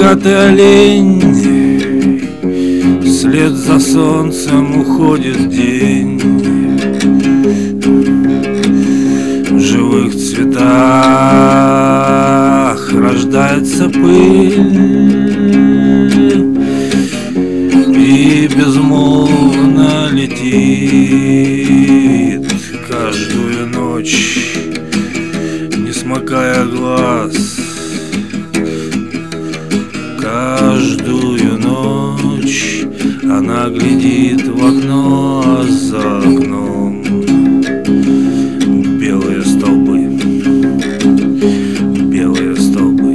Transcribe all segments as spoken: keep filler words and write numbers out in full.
рогатый олень, вслед за солнцем уходит день. В живых цветах рождается пыль и безмолвно летит каждую ночь, не смыкая глаз. Каждую ночь она глядит в окно, а за окном белые столбы, белые столбы.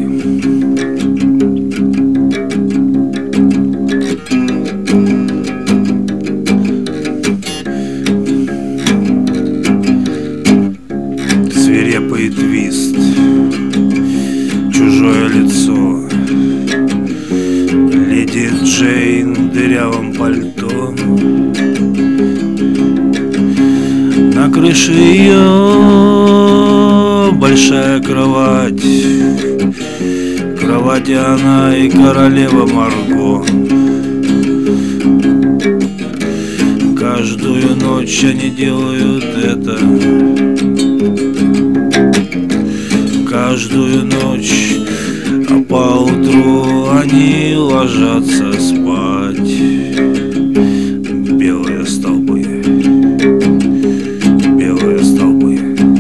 Свирепый твист, чужое лицо, леди Джейн в дырявом пальто. На крыше ее большая кровать, в кровати она и королева Марго. Каждую ночь они делают это, каждую ночь, а поутру они ложатся спать. Белые столбы, белые столбы.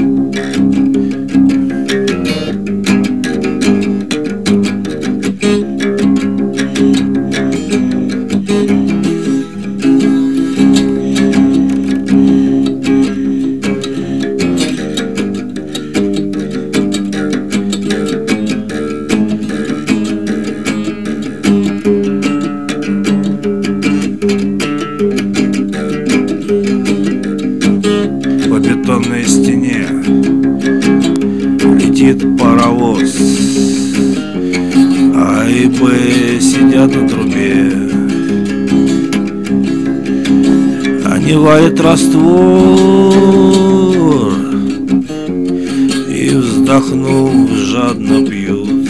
По бетонной стене летит паровоз, А и Б сидят на трубе. Они варят раствор и, вздохнув, жадно пьют.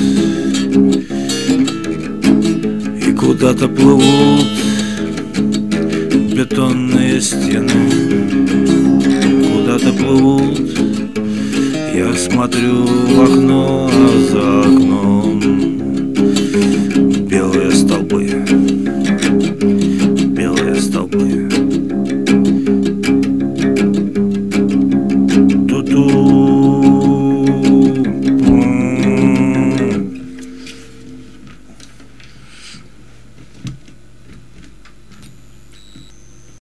И куда-то плывут бетонные стены, куда-то плывут. Я смотрю в окно,